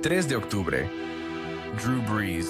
3 de octubre. Drew Brees.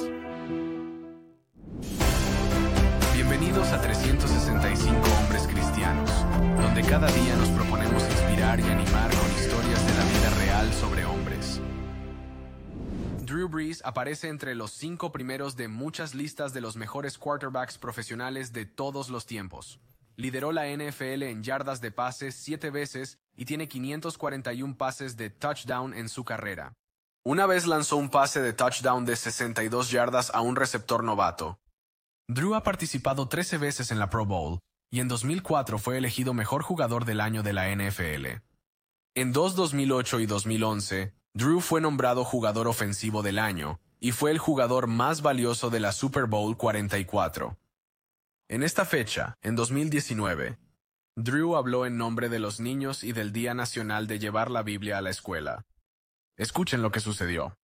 Bienvenidos a 365 Hombres Cristianos, donde cada día nos proponemos inspirar y animar con historias de la vida real sobre hombres. Drew Brees aparece entre los 5 primeros de muchas listas de los mejores quarterbacks profesionales de todos los tiempos. Lideró la NFL en yardas de pases 7 veces y tiene 541 pases de touchdown en su carrera. Una vez lanzó un pase de touchdown de 62 yardas a un receptor novato. Drew ha participado 13 veces en la Pro Bowl y en 2004 fue elegido mejor jugador del año de la NFL. En 2008 y 2011, Drew fue nombrado jugador ofensivo del año y fue el jugador más valioso de la Super Bowl 44. En esta fecha, en 2019, Drew habló en nombre de los niños y del Día Nacional de llevar la Biblia a la escuela. Escuchen lo que sucedió.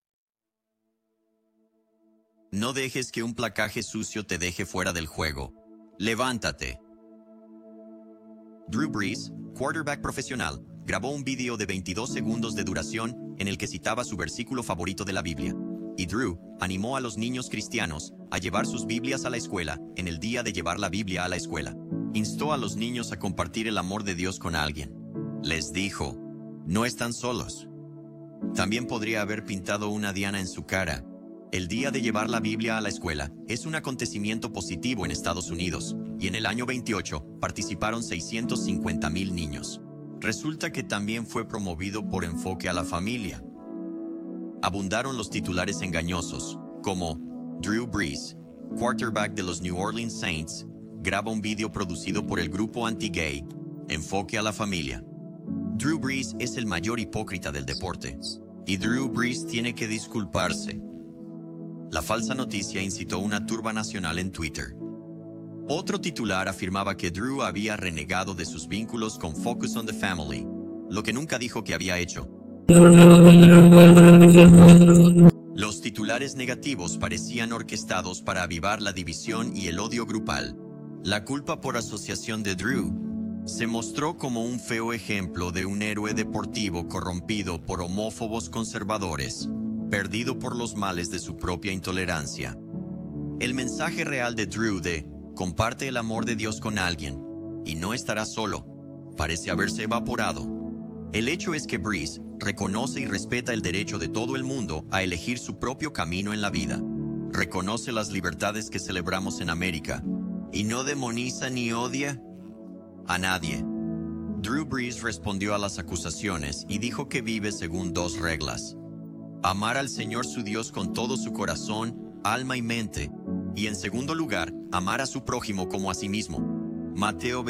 No dejes que un placaje sucio te deje fuera del juego. Levántate. Drew Brees, quarterback profesional, grabó un vídeo de 22 segundos de duración en el que citaba su versículo favorito de la Biblia. Y Drew animó a los niños cristianos a llevar sus Biblias a la escuela en el día de llevar la Biblia a la escuela. Instó a los niños a compartir el amor de Dios con alguien. Les dijo, no están solos. También podría haber pintado una diana en su cara. El día de llevar la Biblia a la escuela es un acontecimiento positivo en Estados Unidos, y en el año 28 participaron 650,000 niños. Resulta que también fue promovido por Enfoque a la Familia. Abundaron los titulares engañosos, como Drew Brees, quarterback de los New Orleans Saints, graba un vídeo producido por el grupo anti-gay Enfoque a la Familia. Drew Brees es el mayor hipócrita del deporte, y Drew Brees tiene que disculparse. La falsa noticia incitó una turba nacional en Twitter. Otro titular afirmaba que Drew había renegado de sus vínculos con Focus on the Family, lo que nunca dijo que había hecho. Los titulares negativos parecían orquestados para avivar la división y el odio grupal. La culpa por asociación de Drew se mostró como un feo ejemplo de un héroe deportivo corrompido por homófobos conservadores, perdido por los males de su propia intolerancia. El mensaje real de Drew de comparte el amor de Dios con alguien y no estarás solo parece haberse evaporado. El hecho es que Brees reconoce y respeta el derecho de todo el mundo a elegir su propio camino en la vida. Reconoce las libertades que celebramos en América y no demoniza ni odia a nadie. Drew Brees respondió a las acusaciones y dijo que vive según 2 reglas. Amar al Señor su Dios con todo su corazón, alma y mente, y en segundo lugar, amar a su prójimo como a sí mismo. Mateo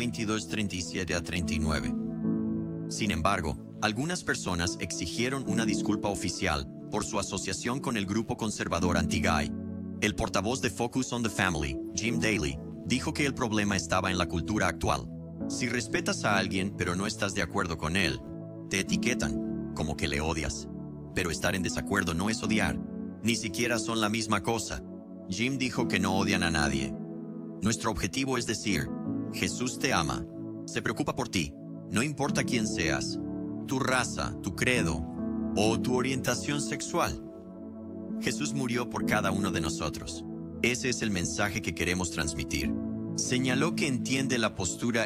22:37-39. Sin embargo, algunas personas exigieron una disculpa oficial por su asociación con el grupo conservador anti-gay. El portavoz de Focus on the Family, Jim Daly, dijo que el problema estaba en la cultura actual. Si respetas a alguien pero no estás de acuerdo con él, te etiquetan, como que le odias. Pero estar en desacuerdo no es odiar, ni siquiera son la misma cosa. Jim dijo que no odian a nadie. Nuestro objetivo es decir, Jesús te ama, se preocupa por ti, no importa quién seas, tu raza, tu credo o tu orientación sexual. Jesús murió por cada uno de nosotros. Ese es el mensaje que queremos transmitir. Señaló que entiende la postura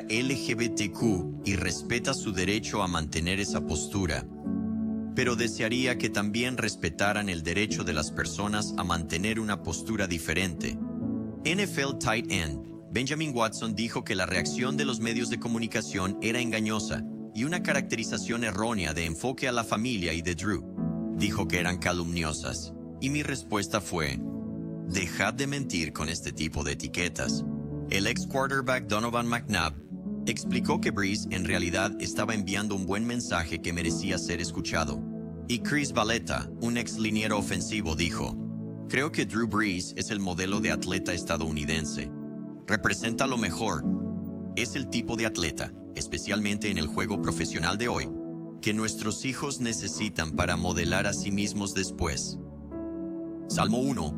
LGBTQ y respeta su derecho a mantener esa postura, pero desearía que también respetaran el derecho de las personas a mantener una postura diferente. NFL tight end Benjamin Watson dijo que la reacción de los medios de comunicación era engañosa y una caracterización errónea de Enfoque a la Familia y de Drew. Dijo que eran calumniosas, y mi respuesta fue: dejad de mentir con este tipo de etiquetas. El ex quarterback Donovan McNabb explicó que Brees en realidad estaba enviando un buen mensaje que merecía ser escuchado. Y Chris Valletta, un ex liniero ofensivo, dijo: creo que Drew Brees es el modelo de atleta estadounidense. Representa lo mejor. Es el tipo de atleta, especialmente en el juego profesional de hoy, que nuestros hijos necesitan para modelar a sí mismos después. Salmo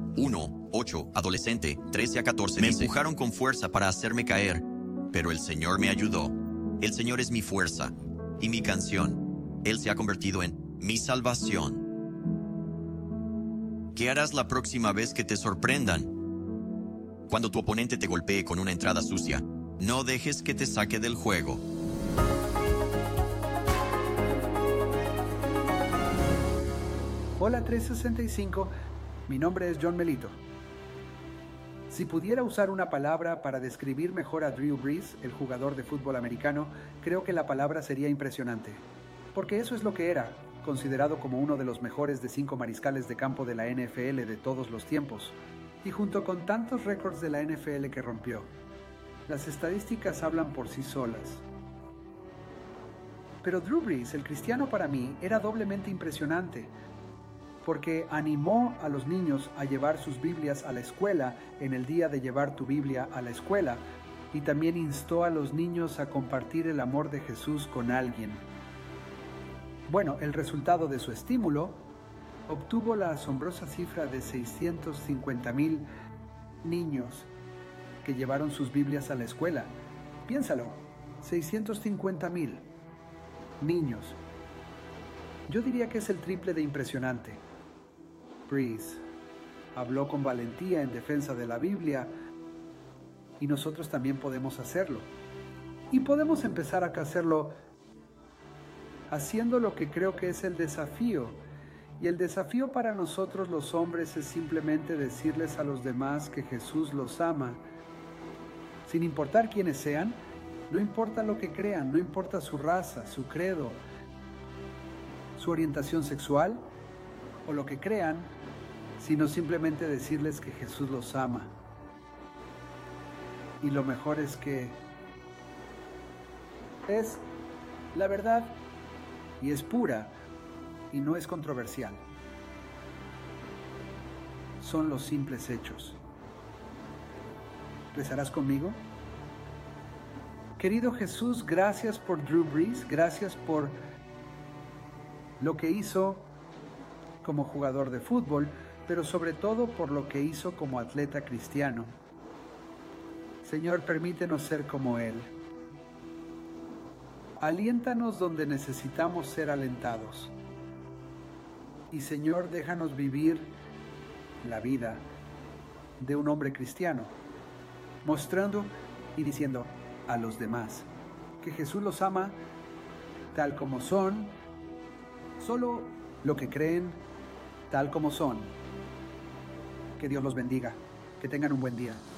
1:8, adolescente, 13-14. Me empujaron con fuerza para hacerme caer, pero el Señor me ayudó. El Señor es mi fuerza y mi canción. Él se ha convertido en mi salvación. ¿Qué harás la próxima vez que te sorprendan? Cuando tu oponente te golpee con una entrada sucia, no dejes que te saque del juego. Hola 365, mi nombre es John Melito. Si pudiera usar una palabra para describir mejor a Drew Brees, el jugador de fútbol americano, creo que la palabra sería impresionante. Porque eso es lo que era, considerado como uno de los mejores de 5 mariscales de campo de la NFL de todos los tiempos, y junto con tantos récords de la NFL que rompió. Las estadísticas hablan por sí solas. Pero Drew Brees, el cristiano para mí, era doblemente impresionante, porque animó a los niños a llevar sus Biblias a la escuela en el día de llevar tu Biblia a la escuela, y también instó a los niños a compartir el amor de Jesús con alguien. Bueno, el resultado de su estímulo obtuvo la asombrosa cifra de 650,000 niños que llevaron sus Biblias a la escuela. Piénsalo, 650,000 niños. Yo diría que es el triple de impresionante. Brees habló con valentía en defensa de la Biblia y nosotros también podemos hacerlo. Y podemos empezar a hacerlo haciendo lo que creo que es el desafío. Y el desafío para nosotros los hombres es simplemente decirles a los demás que Jesús los ama, sin importar quiénes sean, no importa lo que crean, no importa su raza, su credo, su orientación sexual o lo que crean, sino simplemente decirles que Jesús los ama. Y lo mejor es que es la verdad y es pura y no es controversial. Son los simples hechos. ¿Rezarás conmigo? Querido Jesús, gracias por Drew Brees, gracias por lo que hizo como jugador de fútbol, pero sobre todo por lo que hizo como atleta cristiano. Señor, permítenos ser como Él. Aliéntanos donde necesitamos ser alentados. Y Señor, déjanos vivir la vida de un hombre cristiano, mostrando y diciendo a los demás que Jesús los ama tal como son, solo lo que creen tal como son. Que Dios los bendiga, que tengan un buen día.